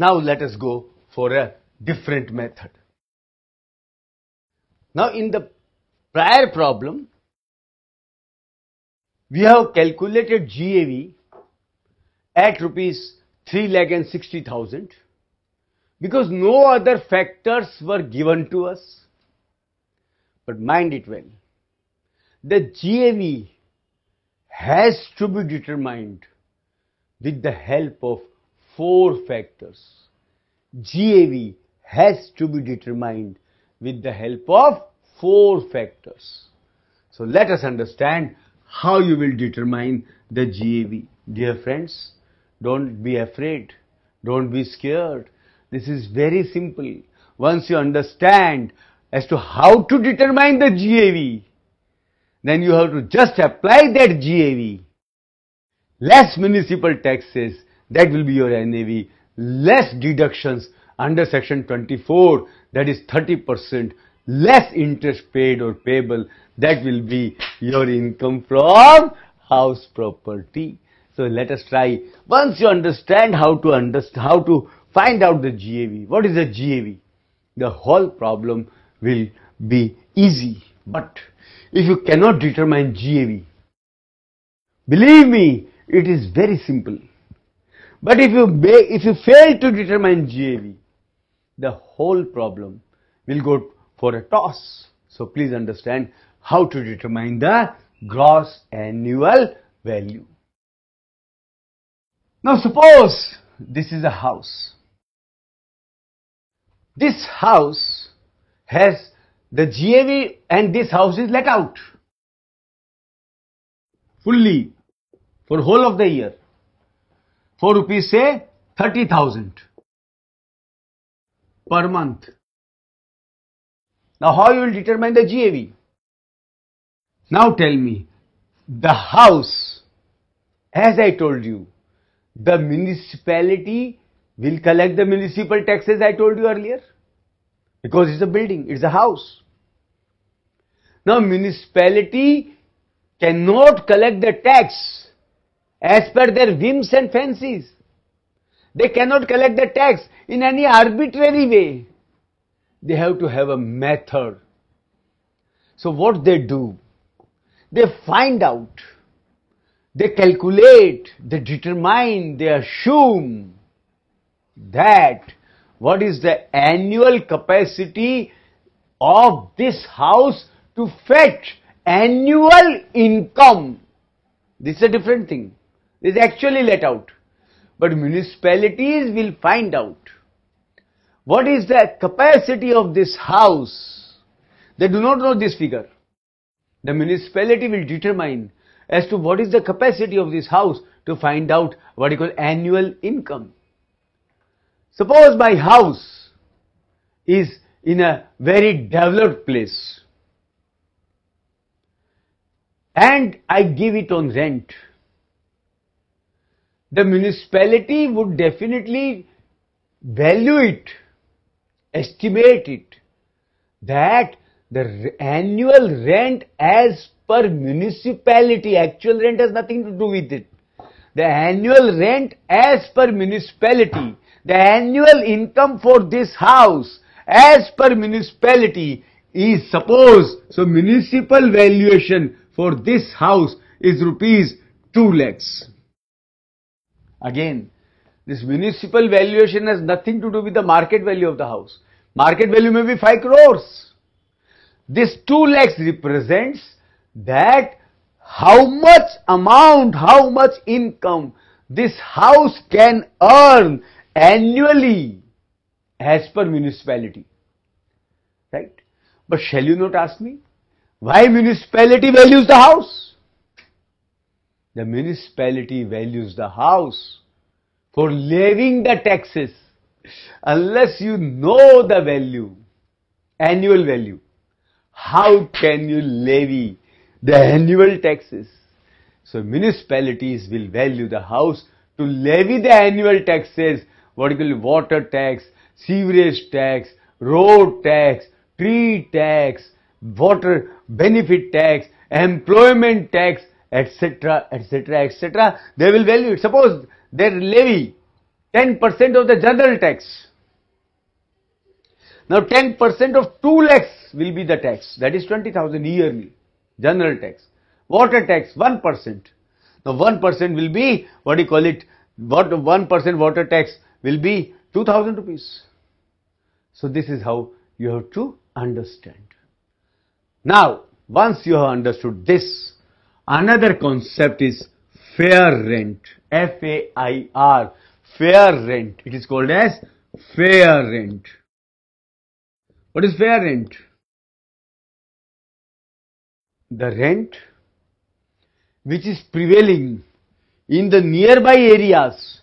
Now let us go for a different method. Now in the prior problem, we have calculated GAV at rupees 3,60,000 because no other factors were given to us. But mind it well, the GAV has to be determined with the help of 4 factors. GAV has to be determined with the help of 4 factors. So let us understand how you will determine the GAV. Dear friends, don't be afraid, don't be scared. This is very simple. Once you understand as to how to determine the GAV, then you have to just apply that GAV. Less municipal taxes, that will be your NAV. Less deductions under section 24, that is 30%. Less interest paid or payable, that will be your income from house property. So let us try. Once you understand how to find out the GAV, what is the GAV? The whole problem will be easy. But if you cannot determine GAV, believe me, it is very simple. But if you fail to determine GAV, the whole problem will go for a toss. So please understand how to determine the gross annual value. Now suppose this is a house. This house has the GAV and this house is let out fully for whole of the year. For rupees say 30,000 per month. Now how you will determine the GAV? Now tell me, the house, as I told you, the municipality will collect the municipal taxes I told you earlier, because it's a building, it's a house. Now municipality cannot collect the tax as per their whims and fancies. They cannot collect the tax in any arbitrary way. They have to have a method. So what they do? They find out, they calculate, they determine, they assume that what is the annual capacity of this house to fetch annual income. This is a different thing. This is actually let out. But municipalities will find out what is the capacity of this house. They do not know this figure. The municipality will determine as to what is the capacity of this house to find out what you call annual income. Suppose my house is in a very developed place and I give it on rent. The municipality would definitely value it, estimate it, that the annual rent as per municipality, actual rent has nothing to do with it. The annual rent as per municipality, the annual income for this house as per municipality is suppose, so municipal valuation for this house is rupees 2 lakhs. Again, this municipal valuation has nothing to do with the market value of the house. Market value may be 5 crores. This 2 lakhs represents that how much amount, how much income this house can earn annually as per municipality. Right? But shall you not ask me, why municipality values the house? The municipality values the house for levying the taxes. Unless you know the value, annual value, how can you levy the annual taxes? So municipalities will value the house to levy the annual taxes, what you call water tax, sewerage tax, road tax, tree tax, water benefit tax, employment tax, etc., etc., etc. They will value it. Suppose their levy 10% of the general tax. Now 10% of 2 lakhs will be the tax, that is 20,000 yearly, general tax. Water tax 1%. Now 1% will be, what 1% water tax will be 2,000 rupees. So this is how you have to understand. Now, once you have understood this, another concept is fair rent, F-A-I-R, fair rent. It is called as fair rent. What is fair rent? The rent which is prevailing in the nearby areas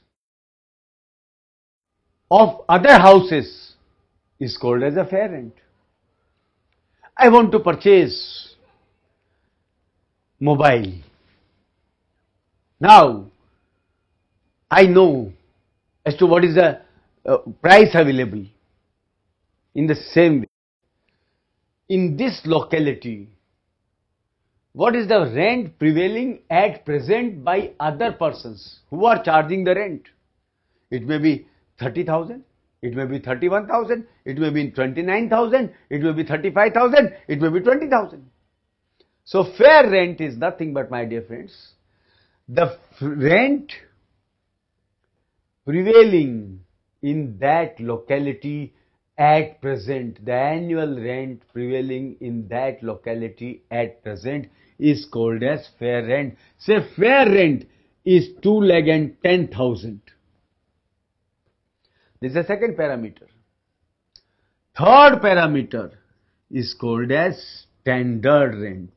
of other houses is called as a fair rent. I want to purchase mobile. Now, I know as to what is the price available. In the same way, in this locality, what is the rent prevailing at present by other persons who are charging the rent? It may be 30,000, it may be 31,000, it may be 29,000, it may be 35,000, it may be 20,000. So fair rent is nothing but, my dear friends, the rent prevailing in that locality at present, the annual rent prevailing in that locality at present is called as fair rent. Say fair rent is 2,10,000. This is the second parameter. Third parameter is called as standard rent.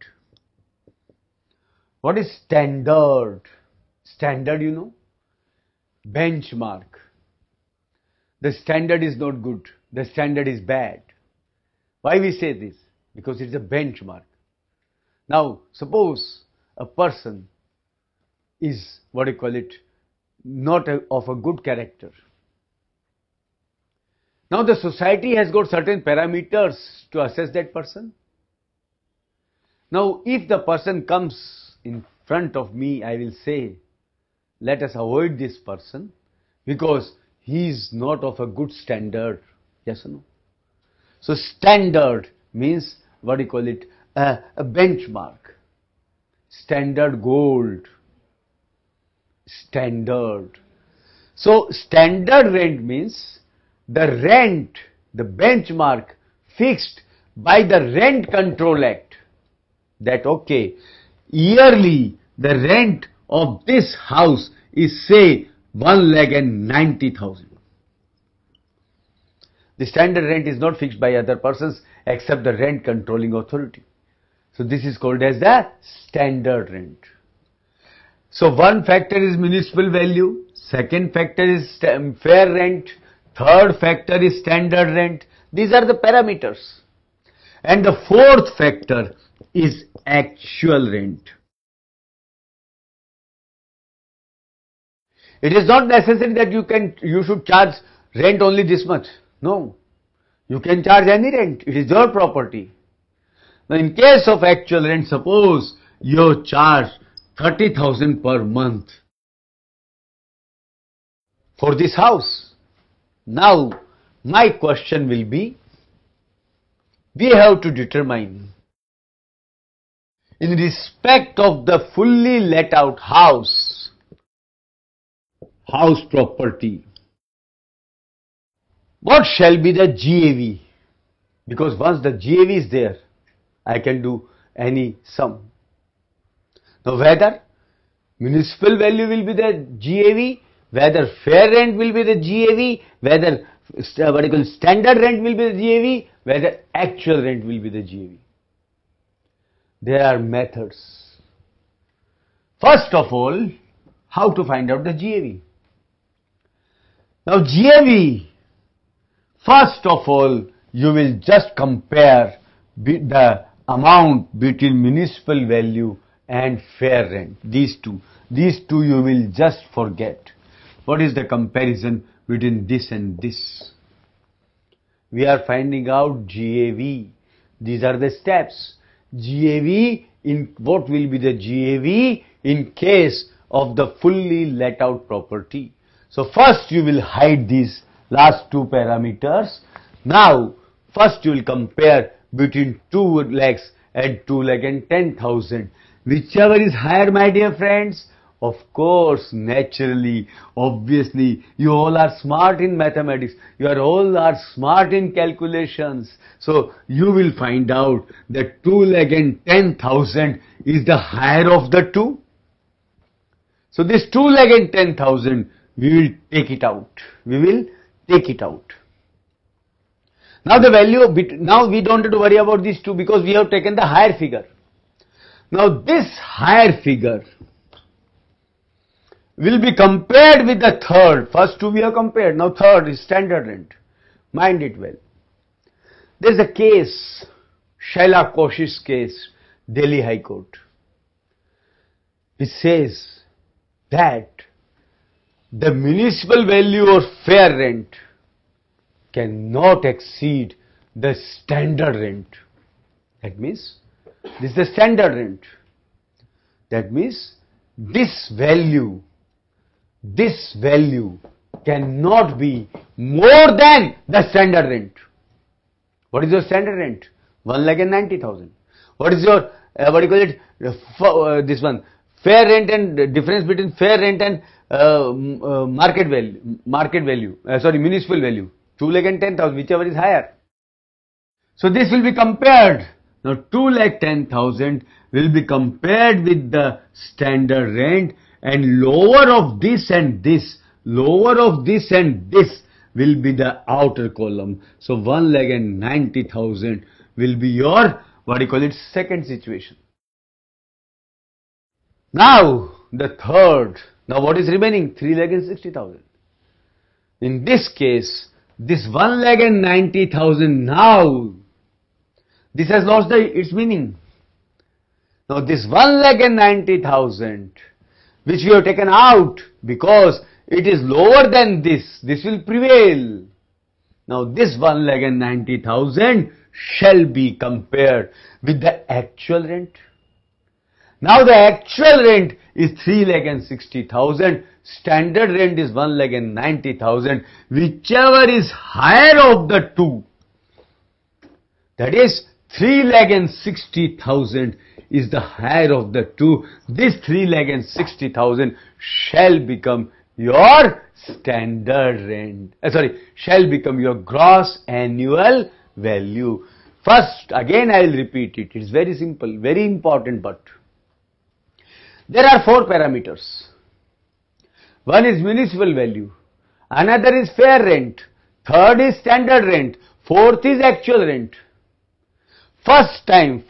What is standard? Standard, you know, benchmark. The standard is not good. The standard is bad. Why we say this? Because it's a benchmark. Now, suppose a person is, not of a good character. Now the society has got certain parameters to assess that person. Now if the person comes in front of me, I will say, let us avoid this person because he is not of a good standard. Yes or no? So standard means, a benchmark. Standard gold. Standard. So standard rent means the rent, the benchmark fixed by the Rent Control Act. That okay, yearly the rent of this house is say 1,90,000. The standard rent is not fixed by other persons except the rent controlling authority. So this is called as the standard rent. So one factor is municipal value, second factor is fair rent, third factor is standard rent. These are the parameters. And the fourth factor is actual rent. It is not necessary that you should charge rent only this much. No. You can charge any rent. It is your property. Now in case of actual rent, suppose you charge 30,000 per month for this house. Now my question will be, we have to determine in respect of the fully let out house property, what shall be the GAV? Because once the GAV is there, I can do any sum. Now whether municipal value will be the GAV, whether fair rent will be the GAV, whether standard rent will be the GAV, whether actual rent will be the GAV. There are methods. First of all, how to find out the GAV? Now GAV, first of all, you will just compare the amount between municipal value and fair rent. These two you will just forget. What is the comparison between this and this? We are finding out GAV. These are the steps. GAV, what will be the GAV in case of the fully let out property? So first you will hide these last two parameters. Now first you will compare between 2 lakhs and 2 lakh and 10,000. Whichever is higher, my dear friends. Of course, naturally, obviously, you all are smart in mathematics. You all are smart in calculations. So you will find out that 2 lakh and 10,000 is the higher of the two. So this 2 lakh and 10,000, we will take it out. We will take it out. Now the value of now we don't have to worry about these two because we have taken the higher figure. Now this higher figure will be compared with the third. First two we have compared. Now third is standard rent. Mind it well. There is a case, Shaila Koshish case, Delhi High Court. It says that the municipal value or fair rent cannot exceed the standard rent. That means this is the standard rent. That means this value cannot be more than the standard rent. What is your standard rent? 1,90,000. What is your what do you call it? This one, fair rent, and difference between fair rent and municipal value. 2,10,000, whichever is higher. So this will be compared. Now 2,10,000 will be compared with the standard rent, and lower of this and this will be the outer column. So 1,90,000 will be your, what do you call it, second situation. Now the third. Now what is remaining? 3,60,000. In this case, this 1,90,000 now, this has lost its meaning. Now this 1,90,000 which we have taken out because it is lower than this will prevail. Now this 1,90,000 shall be compared with the actual rent. Now the actual rent is 3,60,000. Standard rent is 1,90,000. Whichever is higher of the two, that is 3,60,000 is the higher of the two. This 3,60,000 shall become your standard rent. Shall become your gross annual value. First, again I will repeat it. It is very simple, very important, but there are 4 parameters. One is municipal value, another is fair rent, third is standard rent, fourth is actual rent. First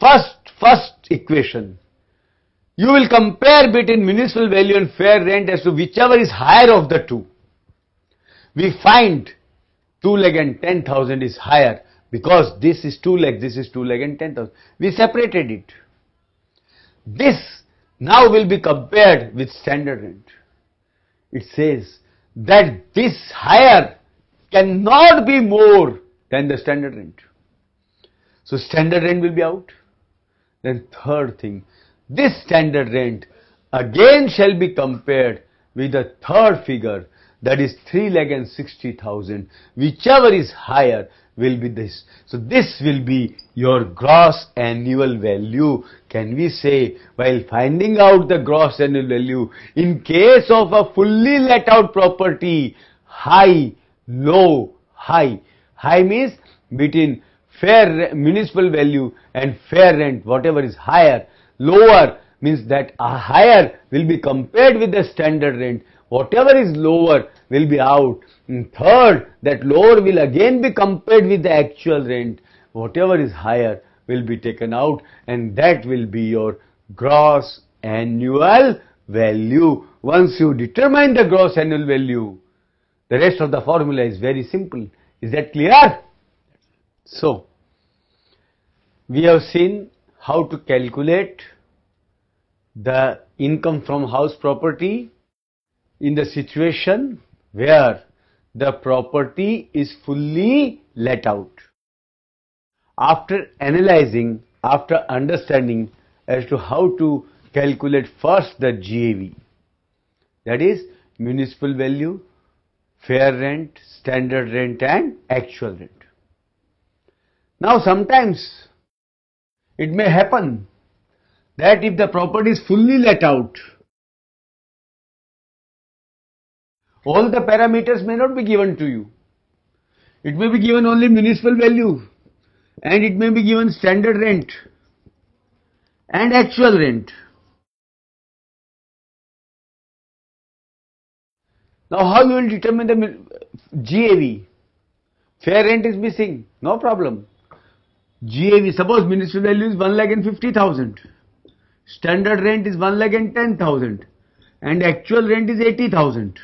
equation, you will compare between municipal value and fair rent as to whichever is higher of the two. We find 2,10,000 is higher because this is 2 lakh, this is 2,10,000. We separated it. This now will be compared with standard rent. It says that this higher cannot be more than the standard rent. So standard rent will be out. Then third thing, this standard rent again shall be compared with the third figure, that is 3,60,000. Whichever is higher will be this. So this will be your gross annual value. Can we say, while finding out the gross annual value, in case of a fully let out property, high, low, high. High means between fair municipal value and fair rent, whatever is higher. Lower means that a higher will be compared with the standard rent. Whatever is lower will be out. And third, that lower will again be compared with the actual rent. Whatever is higher will be taken out, and that will be your gross annual value. Once you determine the gross annual value, the rest of the formula is very simple. Is that clear? So, we have seen how to calculate the income from house property in the situation where the property is fully let out. After analyzing, after understanding as to how to calculate first the GAV, that is municipal value fair rent, standard rent and actual rent. Now sometimes it may happen that if the property is fully let out, all the parameters may not be given to you. It may be given only municipal value, and it may be given standard rent and actual rent. Now how you will determine the GAV? Fair rent is missing, no problem. GAV, suppose municipal value is 1,50,000, standard rent is 1,10,000 and actual rent is 80,000.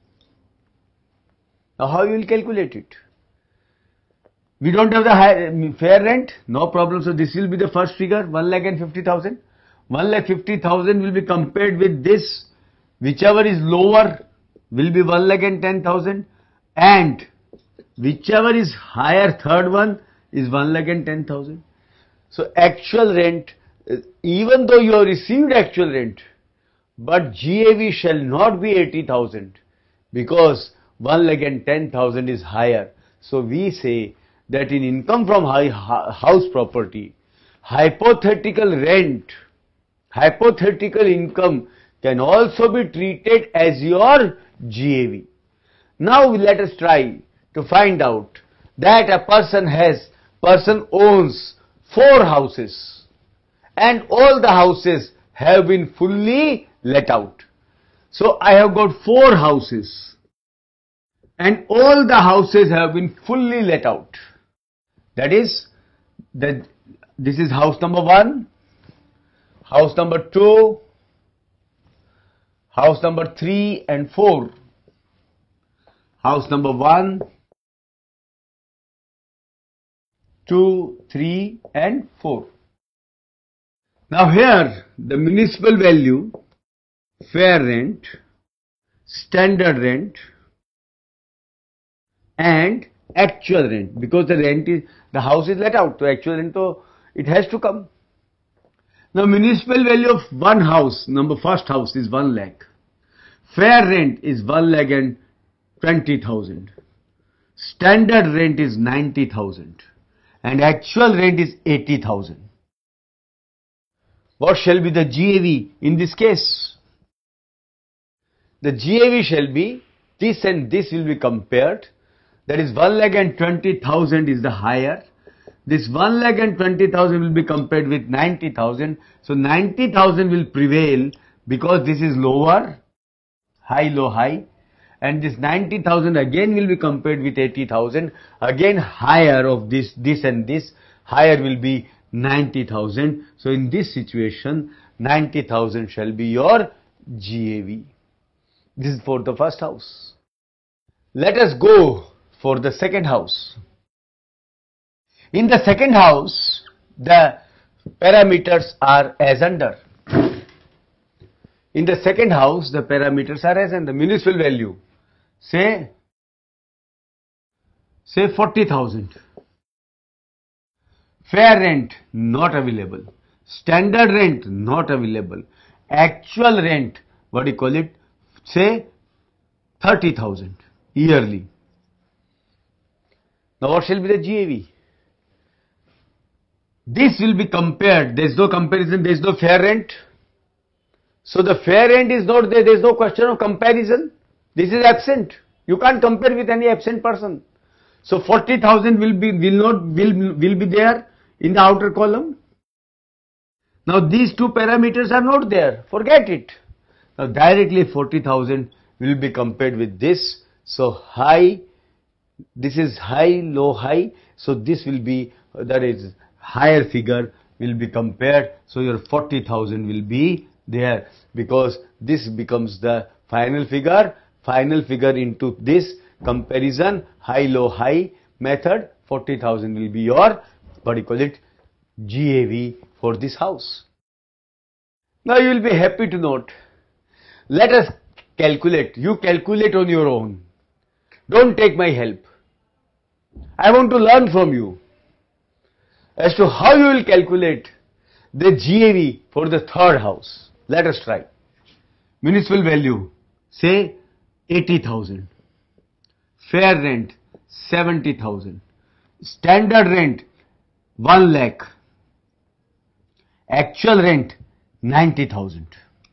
Now how you will calculate it? We don't have the fair rent, no problem. So this will be the first figure, 1,50,000. 1,50,000 will be compared with this, whichever is lower will be 1,10,000 and whichever is higher, third one is 1,10,000. So actual rent, even though you have received actual rent, but GAV shall not be 80,000 because 1,10,000 is higher. So we say that in income from house property, hypothetical rent, hypothetical income can also be treated as your GAV. Now let us try to find out that a person owns 4 houses and all the houses have been fully let out. So I have got 4 houses and all the houses have been fully let out. That is, this is house number 1, house number 2, house number 3 and 4, house number 1, 2, 3 and 4. Now here the municipal value, fair rent, standard rent and actual rent, because the house is let out, so actual rent, so it has to come. Now municipal value of one house, first house is 1 lakh. Fair rent is 1,20,000. Standard rent is 90,000 and actual rent is 80,000. What shall be the GAV in this case? The GAV shall be this and this will be compared. That is 1,20,000 is the higher. This 1,20,000 will be compared with 90,000. So 90,000 will prevail because this is lower, high, low, high. And this 90,000 again will be compared with 80,000. Again higher of this and this. Higher will be 90,000. So in this situation, 90,000 shall be your GAV. This is for the first house. Let us go for the second house. In the second house, the parameters are as under. In the second house, the parameters are as under. Municipal value, say 40,000. Fair rent, not available. Standard rent, not available. Actual rent, what do you call it? Say 30,000 yearly. Now what shall be the GAV? This will be compared. There is no comparison, there is no fair rent. So the fair rent is not there, there is no question of comparison. This is absent. You can't compare with any absent person. So 40,000 will be there in the outer column. Now these two parameters are not there. Forget it. Now directly 40,000 will be compared with this. So high, this is high, low, high. So this will be, that is higher figure will be compared. So your 40,000 will be there because this becomes the final figure into this comparison, high, low, high method. 40,000 will be your, what do you call it, GAV for this house. Now you will be happy to note, let us calculate. You calculate on your own. Don't take my help. I want to learn from you as to how you will calculate the GAV for the third house. Let us try. Municipal value, say 80,000. fair rent 70,000, standard rent 1 lakh, actual rent 90,000.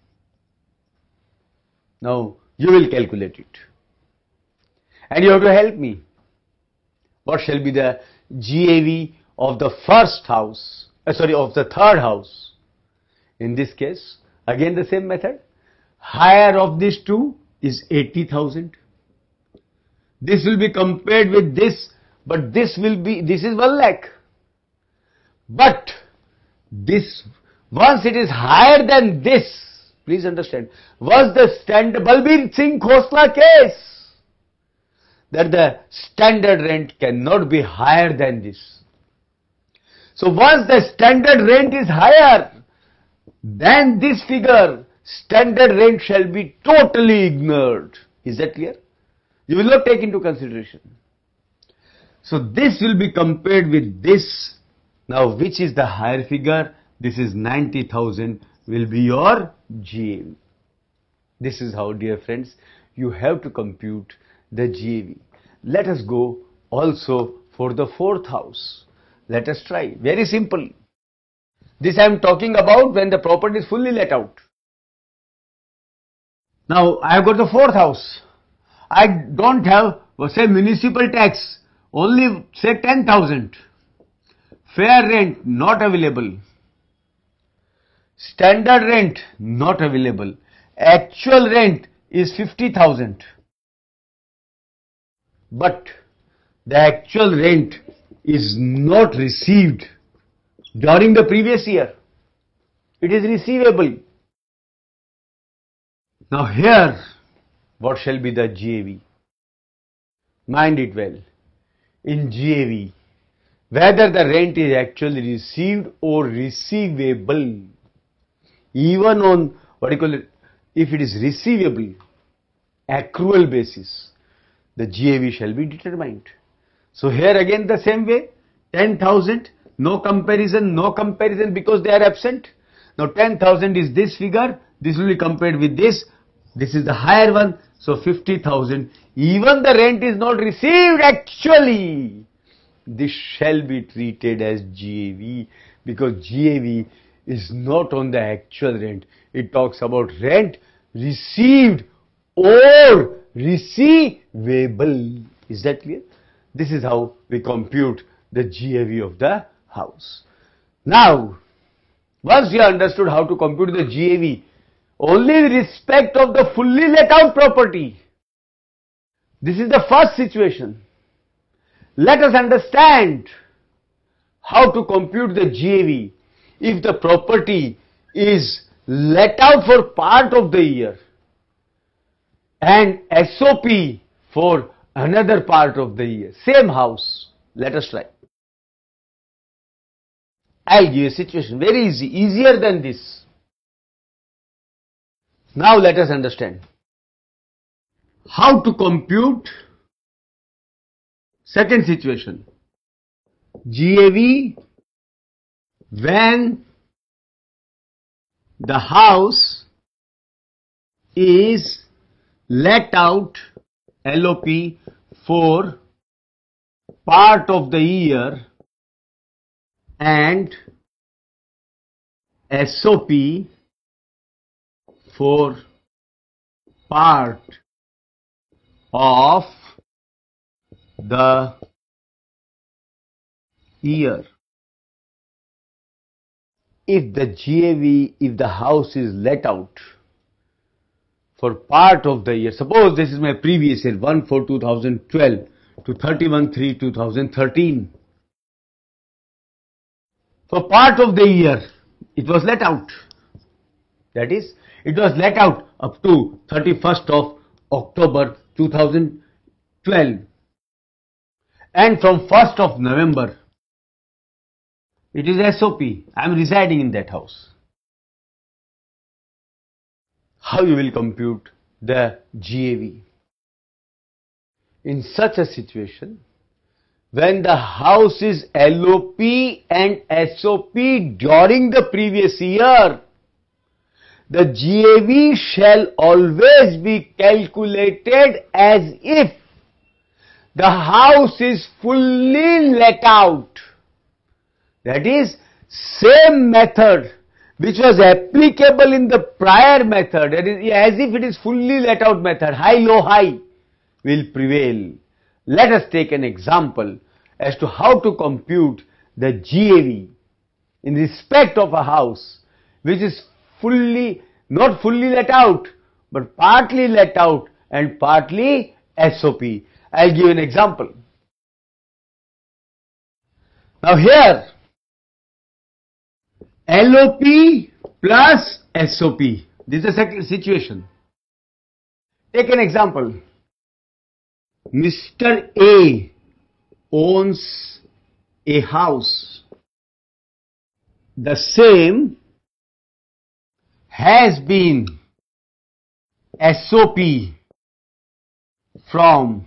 Now you will calculate it and you have to help me. What shall be the GAV of the first house, of the third house? In this case, again the same method. Higher of these two is 80,000. This will be compared with this, but this is 1 lakh. But this, once it is higher than this, please understand, was the standard Balbir Singh Khosla case, that the standard rent cannot be higher than this. So once the standard rent is higher than this figure, standard rent shall be totally ignored. Is that clear? You will not take into consideration. So this will be compared with this. Now which is the higher figure? This is 90,000 will be your GAV. This is how, dear friends, you have to compute the GAV. Let us go also for the fourth house. Let us try. Very simple. This I am talking about when the property is fully let out. Now I have got the fourth house. I don't have, say, municipal tax, only say 10,000. Fair rent not available. Standard rent not available. Actual rent is 50,000. But the actual rent is not received during the previous year. It is receivable. Now here, what shall be the GAV? Mind it well. In GAV, whether the rent is actually received or receivable, even on if it is receivable, accrual basis, the GAV shall be determined. So here again the same way, 10,000, no comparison because they are absent. Now 10,000 is this figure, this will be compared with this is the higher one, so 50,000. Even the rent is not received actually, this shall be treated as GAV, because GAV is not on the actual rent. It talks about rent received or receivable. Is that clear? This is how we compute the GAV of the house. Now, once you understood how to compute the GAV only in respect of the fully let out property, this is the first situation. Let us understand how to compute the GAV if the property is let out for part of the year and SOP for another part of the year. Same house. Let us try. I'll give you a situation. Very easy. Easier than this. Now let us understand how to compute second situation. GAV when the house is let out LOP for part of the year and SOP for part of the year. If the GAV, if the house is let out for part of the year, suppose this is my previous year, 1/4/2012 to 31/3/2013. For part of the year, it was let out. That is, it was let out up to 31st of October 2012. And from 1st of November, it is SOP. I am residing in that house. How you will compute the GAV? In such a situation, when the house is LOP and SOP during the previous year, the GAV shall always be calculated as if the house is fully let out. That is, same method which was applicable in the prior method, that is as if it is fully let out method, high, low, high will prevail. Let us take an example as to how to compute the GAV in respect of a house which is not fully let out, but partly let out and partly SOP. I'll give an example. Now here, LOP plus SOP. This is the second situation. Take an example. Mr. A owns a house. The same has been SOP from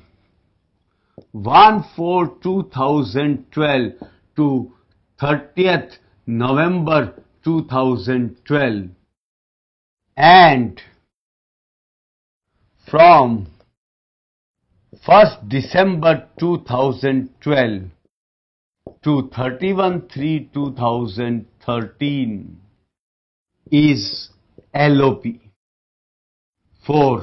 1/4/2012 to 30th November 2012 and from 1st December 2012 to 31/3/2013 is LOP for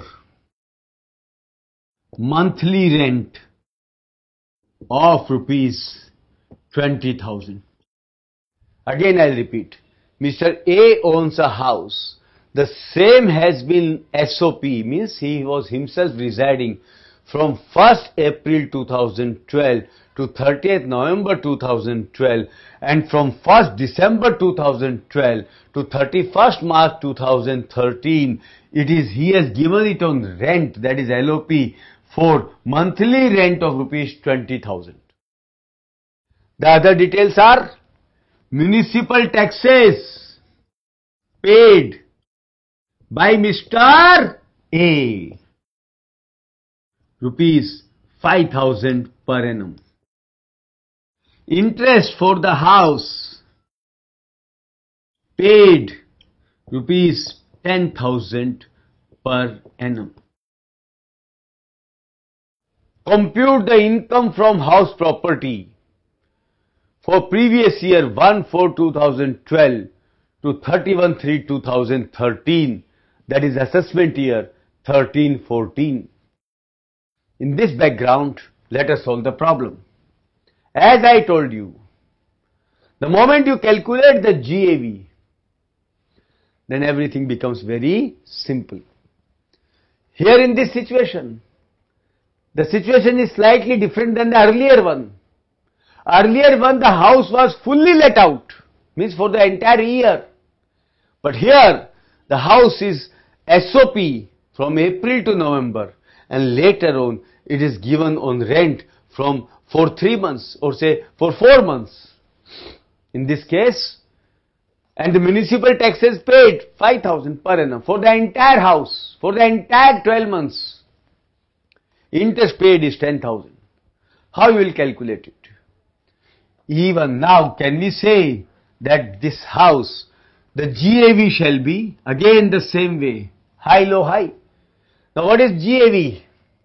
monthly rent of rupees 20,000. Again I'll repeat. Mr. A owns a house. The same has been SOP, means he was himself residing from 1st April 2012 to 30th November 2012 and from 1st December 2012 to 31st March 2013. He has given it on rent, that is LOP, for monthly rent of rupees 20,000. The other details are municipal taxes paid by Mr. A, rupees 5,000 per annum. Interest for the house paid rupees 10,000 per annum. Compute the income from house property for previous year 1/4/2012 to 31/3/2013, that is assessment year 13-14. In this background, let us solve the problem. As I told you, the moment you calculate the GAV, then everything becomes very simple. Here in this situation, the situation is slightly different than the earlier one. Earlier one, the house was fully let out, means for the entire year. But here, the house is SOP from April to November, and later on, it is given on rent for 3 months or say for 4 months. In this case, and the municipal taxes paid 5,000 per annum for the entire house, for the entire 12 months. Interest paid is 10,000. How you will calculate it? Even now, can we say that this house, the GAV shall be again the same way, high, low, high. Now what is GAV?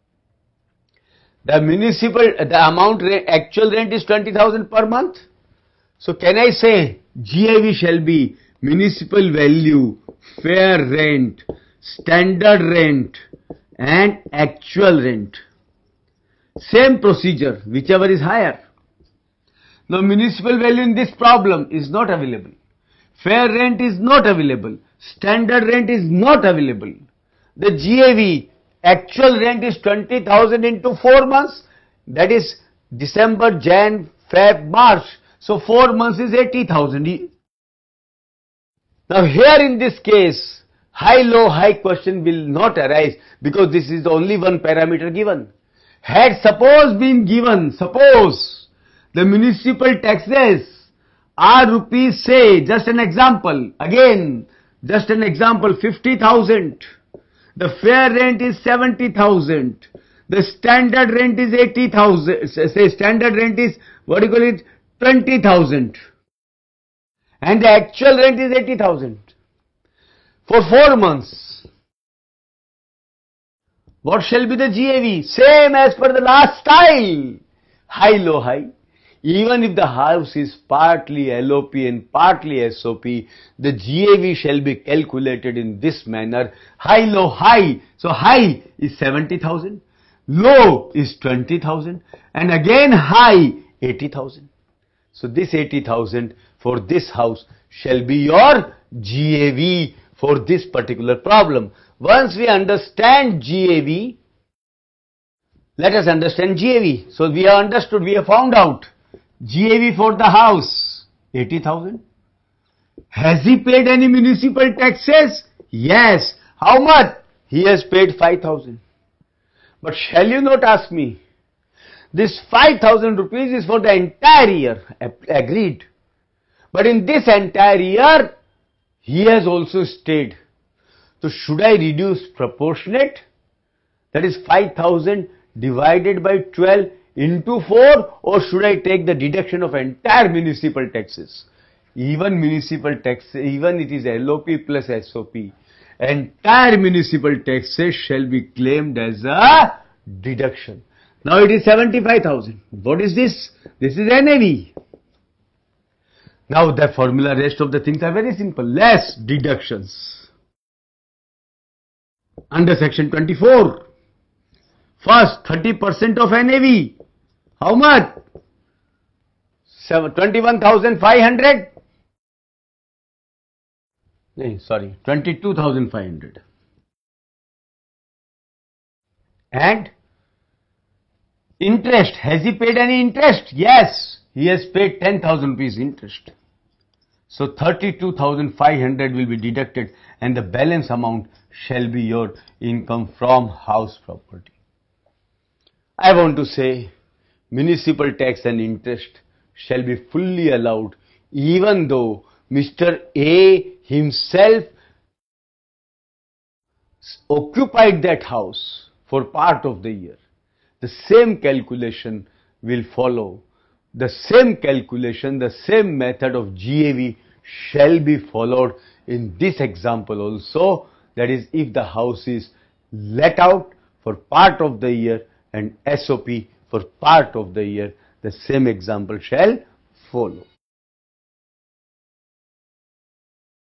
The amount actual rent is 20,000 per month. So can I say GAV shall be municipal value, fair rent, standard rent and actual rent. Same procedure, whichever is higher. Now municipal value in this problem is not available. Fair rent is not available. Standard rent is not available. The GAV, actual rent is 20,000 into 4 months. That is December, Jan, Feb, March. So 4 months is 80,000. Now here in this case, high, low, high question will not arise because this is only one parameter given. Had suppose been given, suppose the municipal taxes are rupees, say, just an example, again, just an example, 50,000. The fair rent is 70,000. The standard rent is 80,000. Say standard rent is, 20,000. And the actual rent is 80,000. For 4 months. What shall be the GAV? Same as per the last style. High, low, high. Even if the house is partly LOP and partly SOP, the GAV shall be calculated in this manner. High, low, high. So high is 70,000. Low is 20,000. And again high 80,000. So this 80,000 for this house shall be your GAV for this particular problem. Once we understand GAV, let us understand GAV. So we have understood, we have found out GAV for the house 80,000. Has he paid any municipal taxes? Yes. How much? He has paid 5,000. But shall you not ask me? This 5,000 rupees is for the entire year. Agreed. But in this entire year, he has also stayed. So should I reduce proportionate? That is 5,000 divided by 12 into 4, or should I take the deduction of entire municipal taxes? Even municipal tax, even it is LOP plus SOP, entire municipal taxes shall be claimed as a deduction. Now it is 75,000. What is this? This is NAV. Now the formula, rest of the things are very simple. Less deductions. Under section 24. First 30% of NAV. How much? 21,500. Sorry, 22,500. And interest. Has he paid any interest? Yes, he has paid 10,000 rupees interest. So 32,500 will be deducted and the balance amount shall be your income from house property. I want to say municipal tax and interest shall be fully allowed even though Mr. A himself occupied that house for part of the year. The same calculation will follow. The same calculation, the same method of GAV shall be followed in this example also. That is, if the house is let out for part of the year and SOP for part of the year, the same example shall follow.